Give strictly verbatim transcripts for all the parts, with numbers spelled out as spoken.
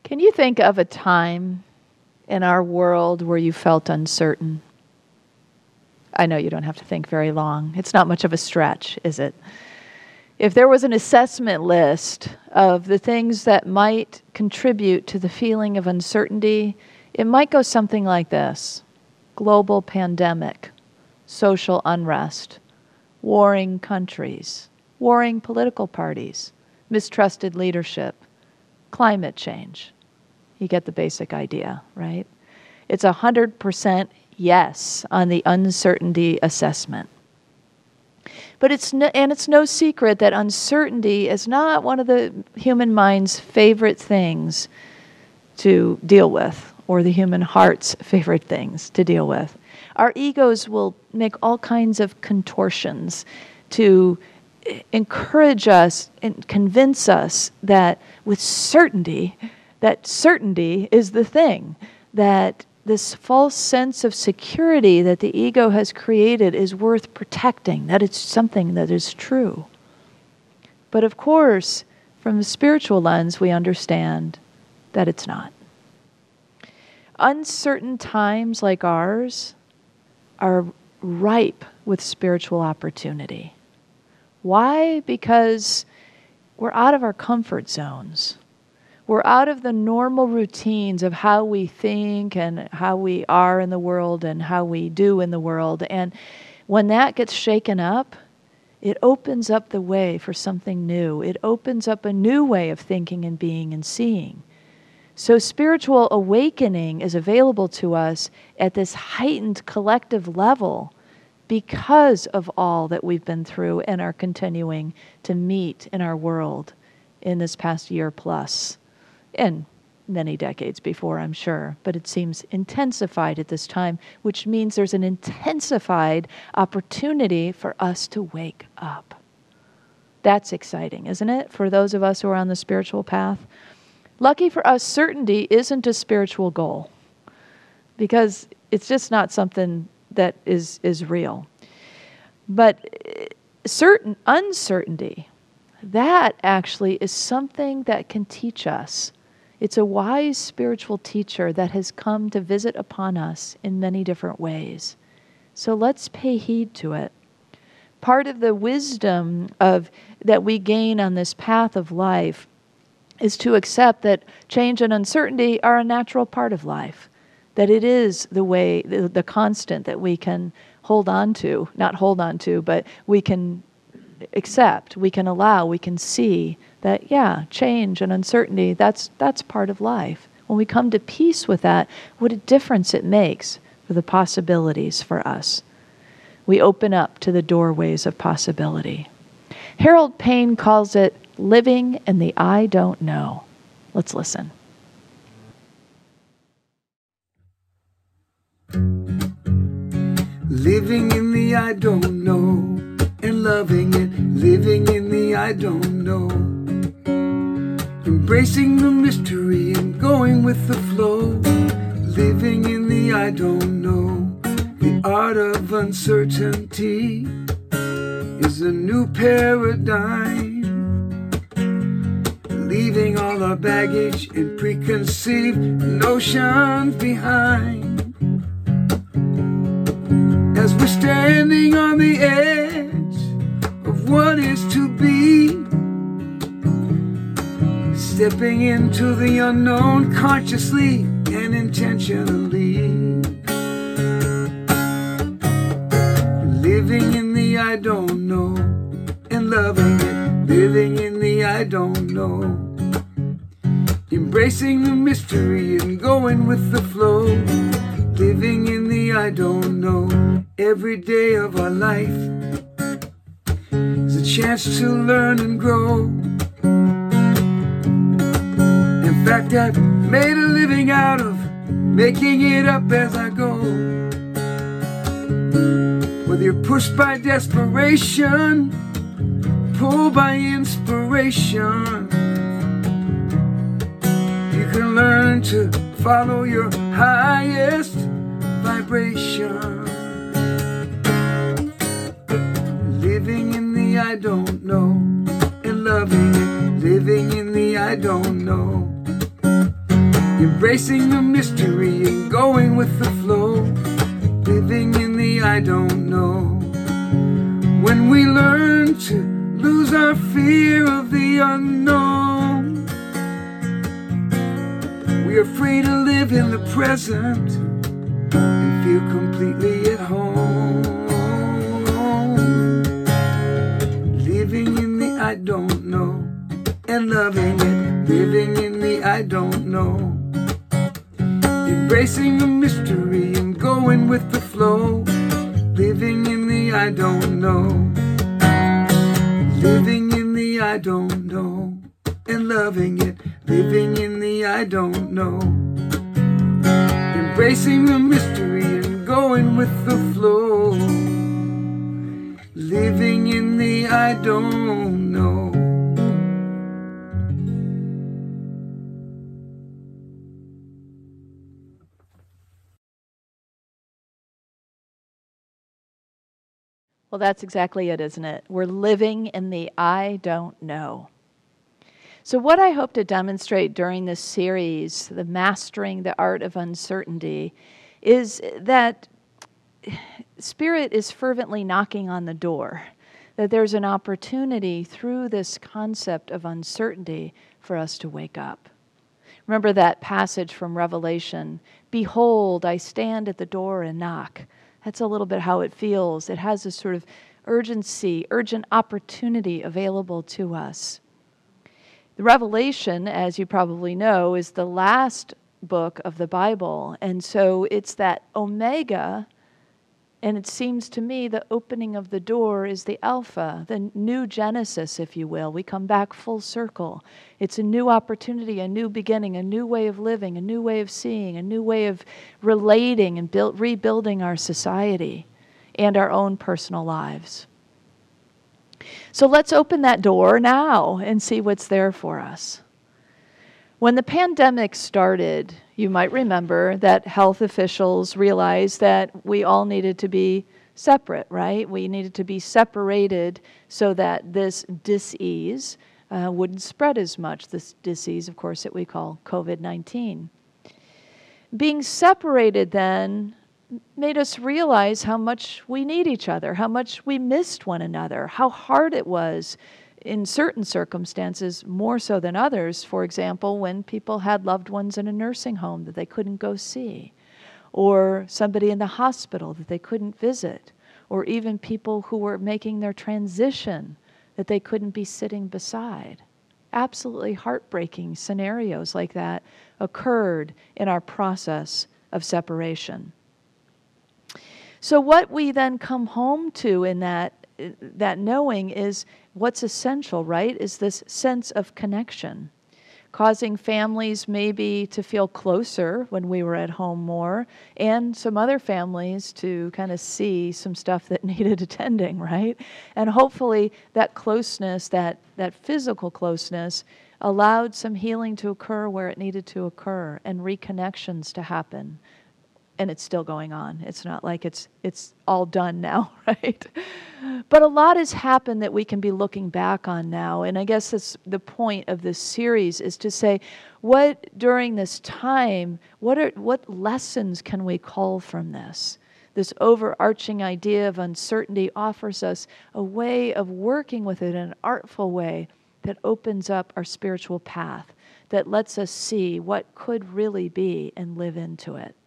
Can you think of a time in our world where you felt uncertain? I know you don't have to think very long. It's not much of a stretch, is it? If there was an assessment list of the things that might contribute to the feeling of uncertainty, it might go something like this: global pandemic, social unrest, warring countries, warring political parties, mistrusted leadership, climate change. You get the basic idea, right? It's a hundred percent yes on the uncertainty assessment. But it's no, and it's no secret that uncertainty is not one of the human mind's favorite things to deal with, or the human heart's favorite things to deal with. Our egos will make all kinds of contortions to encourage us and convince us that with certainty, that certainty is the thing, that this false sense of security that the ego has created is worth protecting, that it's something that is true. But of course, from the spiritual lens, we understand that it's not. Uncertain times like ours are ripe with spiritual opportunity. Why? Because we're out of our comfort zones. We're out of the normal routines of how we think and how we are in the world and how we do in the world. And when that gets shaken up, it opens up the way for something new. It opens up a new way of thinking and being and seeing. So spiritual awakening is available to us at this heightened collective level because of all that we've been through and are continuing to meet in our world in this past year plus. And many decades before, I'm sure, but it seems intensified at this time, which means there's an intensified opportunity for us to wake up. That's exciting, isn't it, for those of us who are on the spiritual path? Lucky for us, certainty isn't a spiritual goal, because it's just not something that is, is real. But certain uncertainty, that actually is something that can teach us. It's a wise spiritual teacher that has come to visit upon us in many different ways. So let's pay heed to it. Part of the wisdom of that we gain on this path of life is to accept that change and uncertainty are a natural part of life, that it is the way, the, the constant that we can hold on to, not hold on to, but we can accept, we can allow, we can see that, yeah, change and uncertainty, that's that's part of life. When we come to peace with that, what a difference it makes for the possibilities for us. We open up to the doorways of possibility. Harold Payne calls it living in the I don't know. Let's listen. Living in the I don't know and loving it, living in the I don't know. Embracing the mystery and going with the flow. Living in the I don't know. The art of uncertainty is a new paradigm. Leaving all our baggage and preconceived notions behind. As we're standing on the edge of what is to be, stepping into the unknown consciously and intentionally. Living in the I don't know and loving it, living in the I don't know. Embracing the mystery and going with the flow. Living in the I don't know. Every day of our life is a chance to learn and grow. In fact, I've made a living out of making it up as I go. Whether you're pushed by desperation, pulled by inspiration, you can learn to follow your highest vibration. Living in the I don't know and loving it, living in the I don't know. embracing the mystery and going with the flow, living in the I don't know. When we learn to lose our fear of the unknown, we are free to live in the present and feel completely at home. Living in the I don't know and loving it, living in the I don't know. Embracing the mystery and going with the flow, living in the I don't know. Living in the I don't know and loving it, living in the I don't know. Embracing the mystery and going with the flow, living in the I don't know. Well, that's exactly it, isn't it? We're living in the I don't know. So what I hope to demonstrate during this series, the Mastering the Art of Uncertainty, is that Spirit is fervently knocking on the door, that there's an opportunity through this concept of uncertainty for us to wake up. Remember that passage from Revelation, "Behold, I stand at the door and knock." That's a little bit how it feels. It has this sort of urgency, urgent opportunity available to us. The Revelation, as you probably know, is the last book of the Bible. And so it's that Omega, and it seems to me the opening of the door is the Alpha, the new Genesis, if you will. We come back full circle. It's a new opportunity, a new beginning, a new way of living, a new way of seeing, a new way of relating and build, rebuilding our society and our own personal lives. So let's open that door now and see what's there for us. When the pandemic started, you might remember that health officials realized that we all needed to be separate, right? We needed to be separated so that this disease uh, wouldn't spread as much. This disease, of course, that we call COVID nineteen. Being separated then made us realize how much we need each other, how much we missed one another, how hard it was in certain circumstances, more so than others. For example, when people had loved ones in a nursing home that they couldn't go see, or somebody in the hospital that they couldn't visit, or even people who were making their transition that they couldn't be sitting beside. Absolutely heartbreaking scenarios like that occurred in our process of separation. So what we then come home to in that that knowing is what's essential, right? Is this sense of connection, causing families maybe to feel closer when we were at home more, and some other families to kind of see some stuff that needed attending, right? And hopefully that closeness, that, that physical closeness, allowed some healing to occur where it needed to occur and reconnections to happen. And it's still going on. It's not like it's it's all done now, right? But a lot has happened that we can be looking back on now. And I guess that's the point of this series, is to say, what during this time, what are what lessons can we cull from this? This overarching idea of uncertainty offers us a way of working with it in an artful way that opens up our spiritual path, that lets us see what could really be and live into it.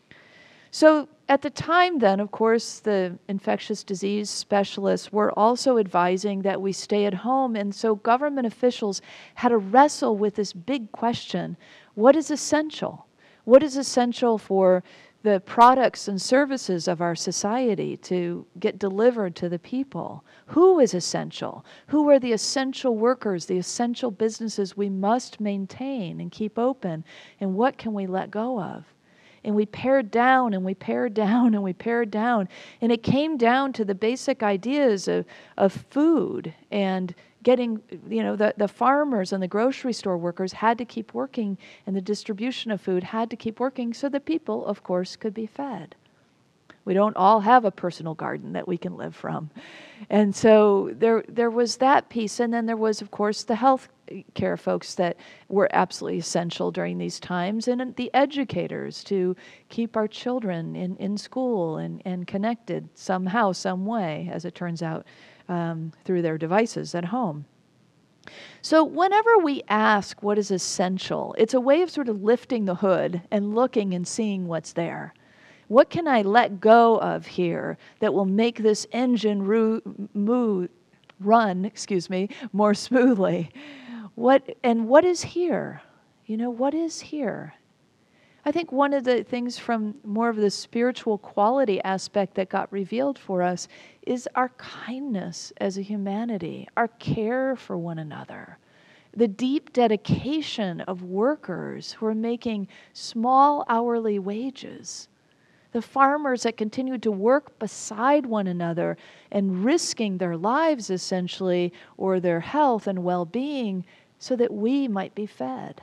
So at the time then, of course, the infectious disease specialists were also advising that we stay at home. And so government officials had to wrestle with this big question: what is essential? What is essential for the products and services of our society to get delivered to the people? Who is essential? Who are the essential workers, the essential businesses we must maintain and keep open? And what can we let go of? And we pared down and we pared down and we pared down. And it came down to the basic ideas of, of food and getting, you know, the, the farmers and the grocery store workers had to keep working, and the distribution of food had to keep working so that people, of course, could be fed. We don't all have a personal garden that we can live from. And so there there was that piece. And then there was, of course, the health care folks that were absolutely essential during these times, and the educators to keep our children in, in school and, and connected somehow, some way, as it turns out, um, through their devices at home. So whenever we ask what is essential, it's a way of sort of lifting the hood and looking and seeing what's there. What can I let go of here that will make this engine ru- move, run, excuse me, more smoothly? What and what is here? You know, what is here? I think one of the things from more of the spiritual quality aspect that got revealed for us is our kindness as a humanity, our care for one another, the deep dedication of workers who are making small hourly wages, the farmers that continue to work beside one another and risking their lives essentially, or their health and well-being, so that we might be fed.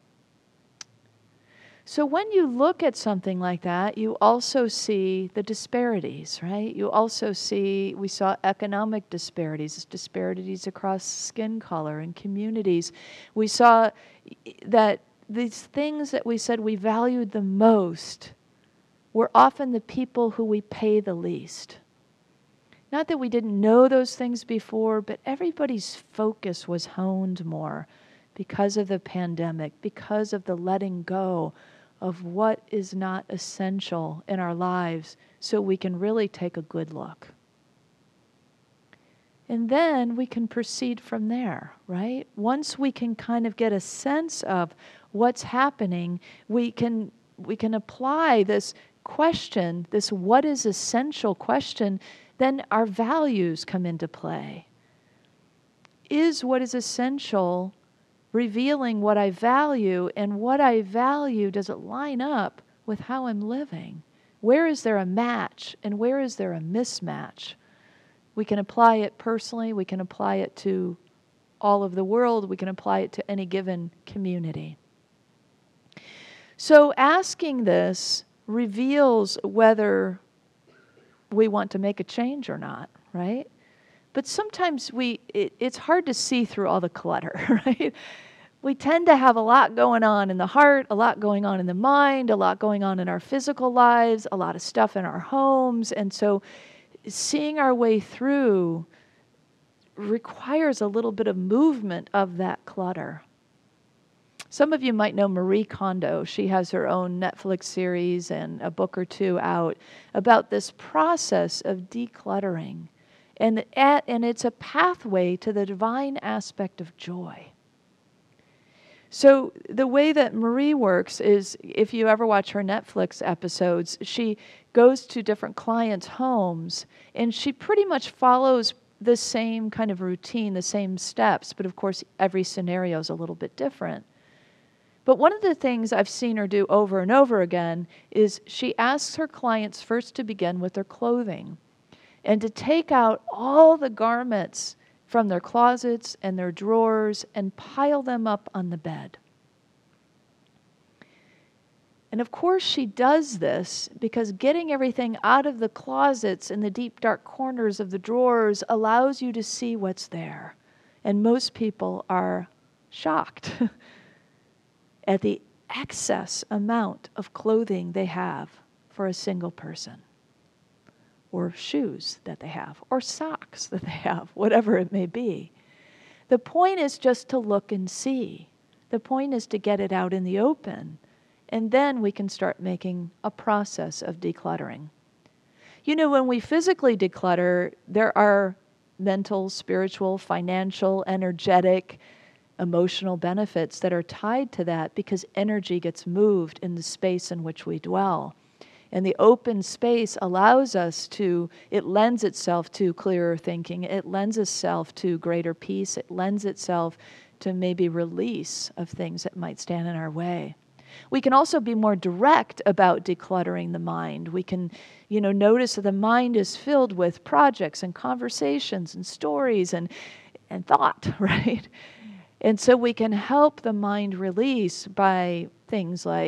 So when you look at something like that, you also see the disparities, right? You also see, we saw economic disparities, disparities across skin color and communities. We saw that these things that we said we valued the most were often the people who we pay the least. Not that we didn't know those things before, but everybody's focus was honed more because of the pandemic, because of the letting go of what is not essential in our lives, so we can really take a good look. And then we can proceed from there, right? Once we can kind of get a sense of what's happening, we can we can apply this question, this what is essential question, then our values come into play. Is what is essential revealing what I value, and what I value, does it line up with how I'm living? Where is there a match, and where is there a mismatch? We can apply it personally, we can apply it to all of the world, we can apply it to any given community. So asking this reveals whether we want to make a change or not, right? But sometimes we it, it's hard to see through all the clutter, right? We tend to have a lot going on in the heart, a lot going on in the mind, a lot going on in our physical lives, a lot of stuff in our homes. And so seeing our way through requires a little bit of movement of that clutter. Some of you might know Marie Kondo. She has her own Netflix series and a book or two out about this process of decluttering. And, at, and it's a pathway to the divine aspect of joy. So the way that Marie works is, if you ever watch her Netflix episodes, she goes to different clients' homes, and she pretty much follows the same kind of routine, the same steps, but of course every scenario is a little bit different. But one of the things I've seen her do over and over again is she asks her clients first to begin with their clothing and to take out all the garments from their closets and their drawers and pile them up on the bed. And of course she does this because getting everything out of the closets and the deep dark corners of the drawers allows you to see what's there. And most people are shocked at the excess amount of clothing they have for a single person, or shoes that they have, or socks that they have, whatever it may be. The point is just to look and see. The point is to get it out in the open, and then we can start making a process of decluttering. You know, when we physically declutter, there are mental, spiritual, financial, energetic, emotional benefits that are tied to that because energy gets moved in the space in which we dwell. And the open space allows us to, it lends itself to clearer thinking, it lends itself to greater peace, it lends itself to maybe release of things that might stand in our way. We can also be more direct about decluttering the mind. We can, you know, notice that the mind is filled with projects and conversations and stories and, and thought, right? And so we can help the mind release by things like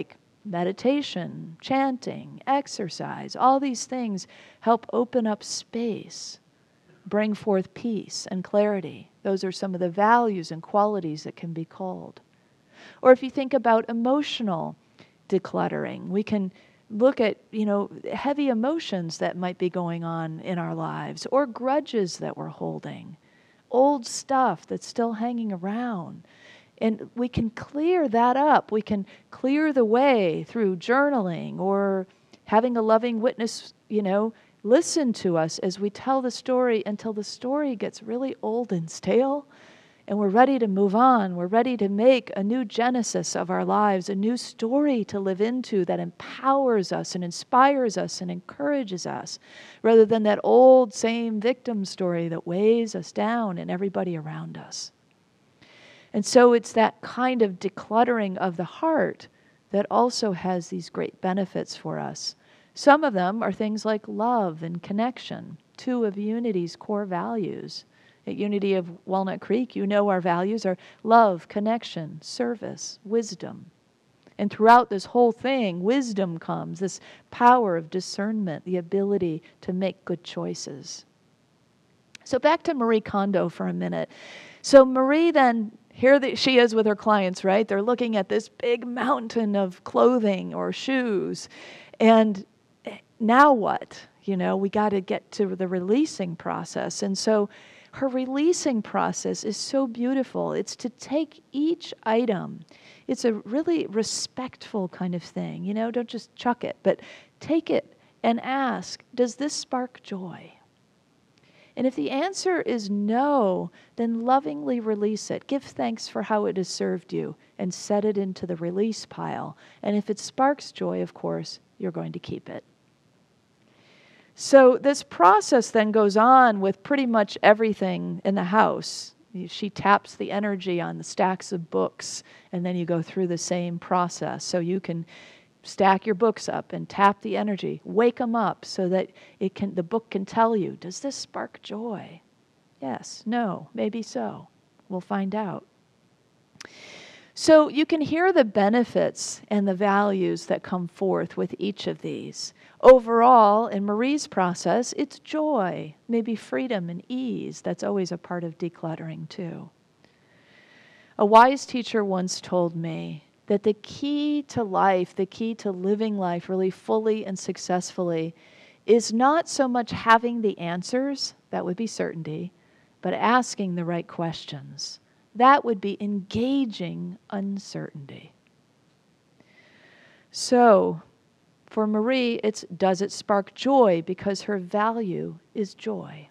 meditation, chanting, exercise, all these things help open up space, bring forth peace and clarity. Those are some of the values and qualities that can be called. Or if you think about emotional decluttering, we can look at, you know, heavy emotions that might be going on in our lives, or grudges that we're holding, old stuff that's still hanging around. And we can clear that up. We can clear the way through journaling or having a loving witness, you know, listen to us as we tell the story until the story gets really old and stale. And we're ready to move on. We're ready to make a new genesis of our lives, a new story to live into that empowers us and inspires us and encourages us, rather than that old same victim story that weighs us down and everybody around us. And so it's that kind of decluttering of the heart that also has these great benefits for us. Some of them are things like love and connection, two of Unity's core values. At Unity of Walnut Creek, you know our values are love, connection, service, wisdom. And throughout this whole thing, wisdom comes, this power of discernment, the ability to make good choices. So back to Marie Kondo for a minute. So Marie then, here the, she is with her clients, right? They're looking at this big mountain of clothing or shoes. And now what? You know, we got to get to the releasing process. And so her releasing process is so beautiful. It's to take each item. It's a really respectful kind of thing. You know, don't just chuck it, but take it and ask, does this spark joy? And if the answer is no, then lovingly release it. Give thanks for how it has served you and set it into the release pile. And if it sparks joy, of course, you're going to keep it. So this process then goes on with pretty much everything in the house. She taps the energy on the stacks of books, and then you go through the same process. So you can stack your books up and tap the energy, wake them up so that it can. The book can tell you, does this spark joy? Yes, no, maybe so. We'll find out. So you can hear the benefits and the values that come forth with each of these. Overall, in Marie's process, it's joy, maybe freedom and ease. That's always a part of decluttering too. A wise teacher once told me that the key to life, the key to living life really fully and successfully, is not so much having the answers, that would be certainty, but asking the right questions. That would be engaging uncertainty. So, for Marie, it's does it spark joy, because her value is joy.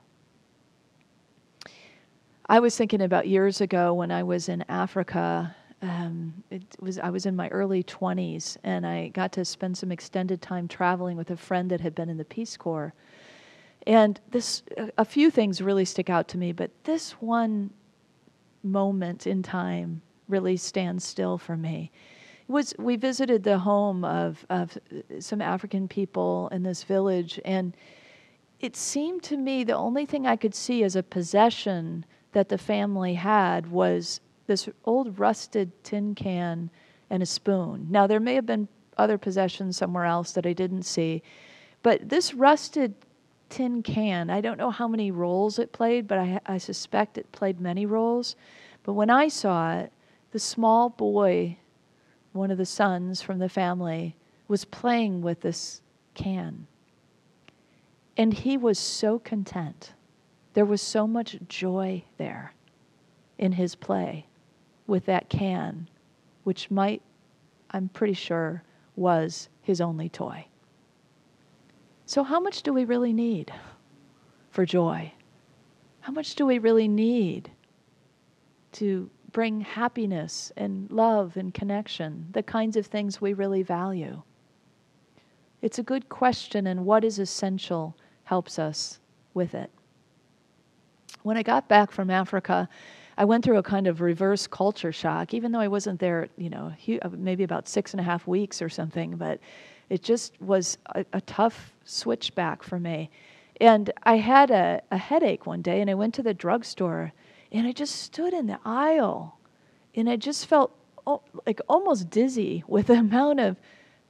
I was thinking about years ago when I was in Africa. Um, it was I was in my early twenties, and I got to spend some extended time traveling with a friend that had been in the Peace Corps. And this, a few things really stick out to me, but this one moment in time really stands still for me. It was we visited the home of, of some African people in this village, and it seemed to me the only thing I could see as a possession that the family had was this old rusted tin can and a spoon. Now, there may have been other possessions somewhere else that I didn't see, but this rusted tin can, I don't know how many roles it played, but I, I suspect it played many roles. But when I saw it, the small boy, one of the sons from the family, was playing with this can. And he was so content. There was so much joy there in his play with that can, which might, I'm pretty sure, was his only toy. So how much do we really need for joy? How much do we really need to bring happiness and love and connection, the kinds of things we really value? It's a good question, and what is essential helps us with it. When I got back from Africa, I went through a kind of reverse culture shock, even though I wasn't there, you know, maybe about six and a half weeks or something, but it just was a, a tough switch back for me. And I had a, a headache one day, and I went to the drugstore, and I just stood in the aisle, and I just felt oh, like almost dizzy with the amount of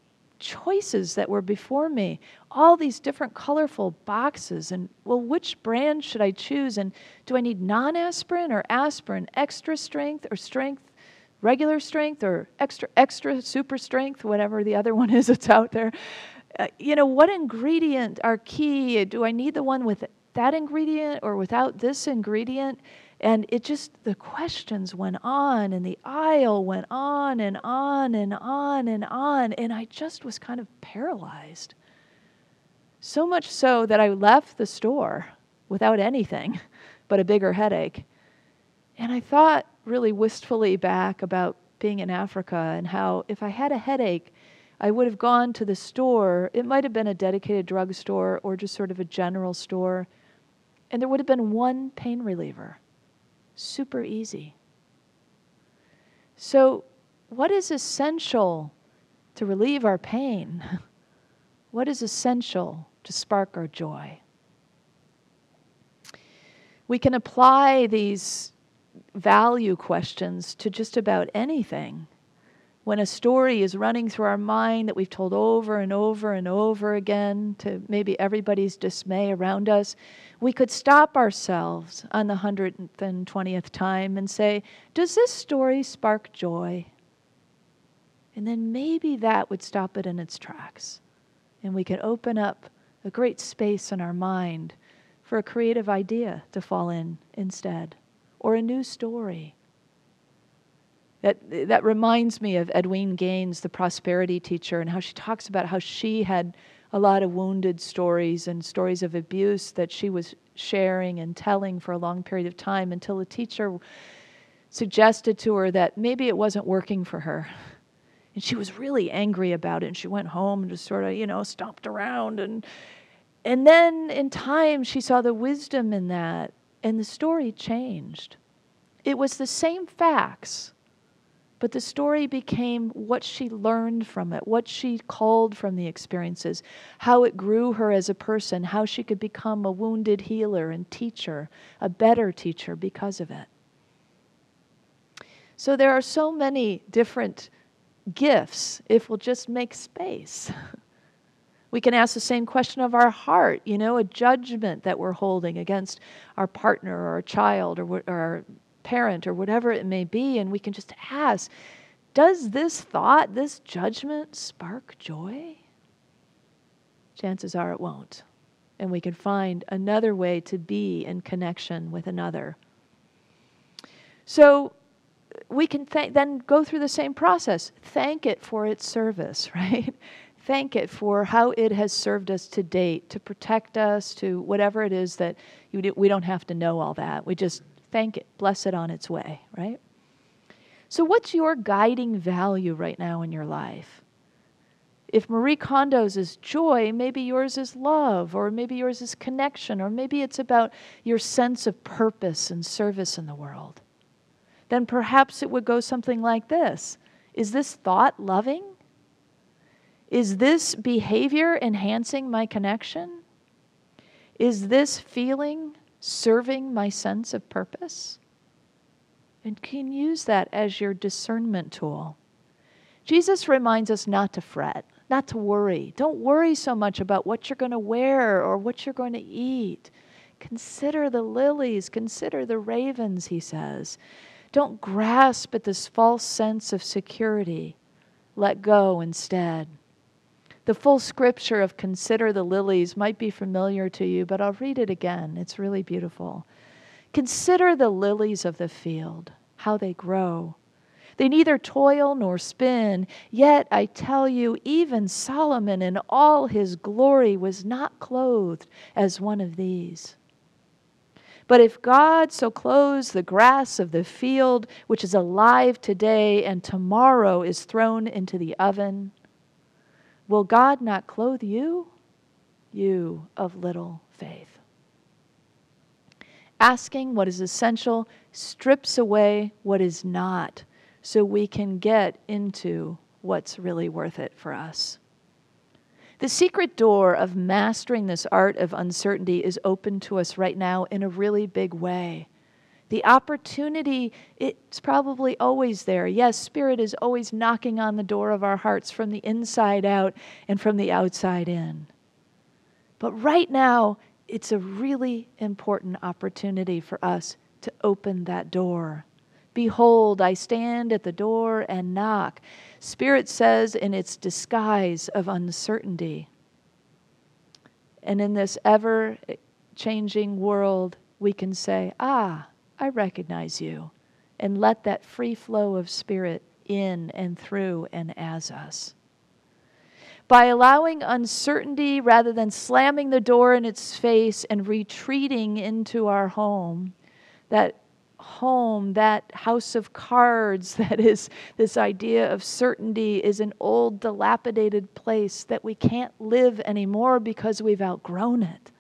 choices that were before me, all these different colorful boxes, and well, which brand should I choose? And do I need non-aspirin or aspirin, extra strength or strength, regular strength or extra, extra super strength, whatever the other one is that's out there? Uh, you know, what ingredient are key? Do I need the one with that ingredient or without this ingredient? And it just, the questions went on and the aisle went on and on and on and on. And I just was kind of paralyzed. So much so that I left the store without anything but a bigger headache. And I thought really wistfully back about being in Africa and how if I had a headache, I would have gone to the store. It might have been a dedicated drugstore or just sort of a general store. And there would have been one pain reliever. Super easy. So, what is essential to relieve our pain? What is essential to spark our joy? We can apply these value questions to just about anything. When a story is running through our mind that we've told over and over and over again to maybe everybody's dismay around us, we could stop ourselves on the hundredth and twentieth time and say, does this story spark joy? And then maybe that would stop it in its tracks. And we could open up a great space in our mind for a creative idea to fall in instead, or a new story. That that reminds me of Edwene Gaines, the prosperity teacher, and how she talks about how she had a lot of wounded stories and stories of abuse that she was sharing and telling for a long period of time until a teacher suggested to her that maybe it wasn't working for her. And she was really angry about it, and she went home and just sort of, you know, stomped around. And, and then in time, she saw the wisdom in that, and the story changed. It was the same facts, but the story became what she learned from it, what she culled from the experiences, how it grew her as a person, how she could become a wounded healer and teacher, a better teacher because of it. So there are so many different gifts if we'll just make space. We can ask the same question of our heart, you know, a judgment that we're holding against our partner or our child or, or our parent or whatever it may be, and we can just ask, does this thought, this judgment spark joy? Chances are it won't. And we can find another way to be in connection with another. So we can th- then go through the same process. Thank it for its service, right? Thank it for how it has served us to date, to protect us, to whatever it is that you do. We don't have to know all that. We just thank it, bless it on its way, right? So what's your guiding value right now in your life? If Marie Kondo's is joy, maybe yours is love, or maybe yours is connection, or maybe it's about your sense of purpose and service in the world. Then perhaps it would go something like this. Is this thought loving? Is this behavior enhancing my connection? Is this feeling serving my sense of purpose? And can use that as your discernment tool. Jesus reminds us not to fret, not to worry. Don't worry so much about what you're going to wear or what you're going to eat. Consider the lilies, consider the ravens, he says. Don't grasp at this false sense of security. Let go instead. The full scripture of consider the lilies might be familiar to you, but I'll read it again. It's really beautiful. Consider the lilies of the field, how they grow. They neither toil nor spin, yet I tell you, even Solomon in all his glory was not clothed as one of these. But if God so clothes the grass of the field, which is alive today and tomorrow is thrown into the oven, will God not clothe you, you of little faith? Asking what is essential strips away what is not, so we can get into what's really worth it for us. The secret door of mastering this art of uncertainty is open to us right now in a really big way. The opportunity, it's probably always there. Yes, Spirit is always knocking on the door of our hearts from the inside out and from the outside in. But right now, it's a really important opportunity for us to open that door. Behold, I stand at the door and knock. Spirit says in its disguise of uncertainty. And in this ever-changing world, we can say, ah, I recognize you, and let that free flow of Spirit in and through and as us. By allowing uncertainty rather than slamming the door in its face and retreating into our home, that home, that house of cards, that is this idea of certainty, is an old, dilapidated place that we can't live anymore because we've outgrown it.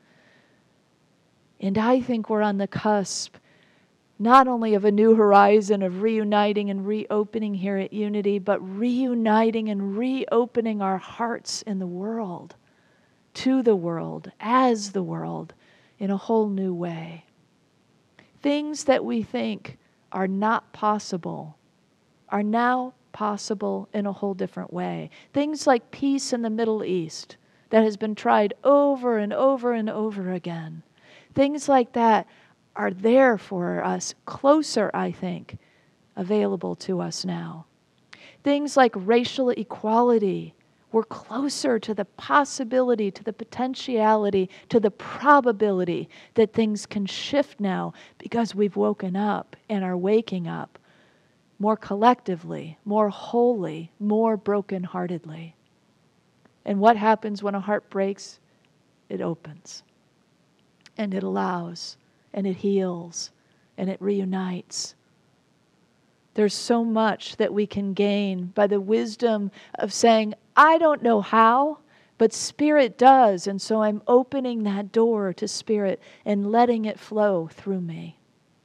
And I think we're on the cusp not only of a new horizon of reuniting and reopening here at Unity, but reuniting and reopening our hearts in the world, to the world, as the world, in a whole new way. Things that we think are not possible are now possible in a whole different way. Things like peace in the Middle East that has been tried over and over and over again. Things like that are there for us, closer, I think, available to us now. Things like racial equality, we're closer to the possibility, to the potentiality, to the probability that things can shift now because we've woken up and are waking up more collectively, more wholly, more brokenheartedly. And what happens when a heart breaks? It opens, and it allows, and it heals, and it reunites. There's so much that we can gain by the wisdom of saying, I don't know how, but Spirit does, and so I'm opening that door to Spirit and letting it flow through me.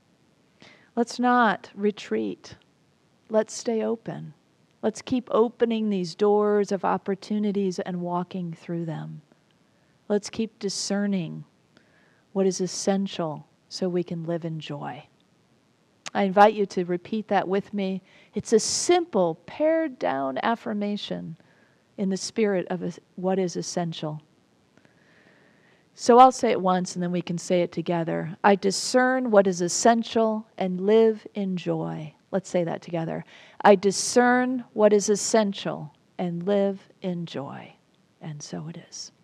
Let's not retreat. Let's stay open. Let's keep opening these doors of opportunities and walking through them. Let's keep discerning what is essential so we can live in joy. I invite you to repeat that with me. It's a simple, pared down affirmation in the spirit of what is essential. So I'll say it once and then we can say it together. I discern what is essential and live in joy. Let's say that together. I discern what is essential and live in joy. And so it is.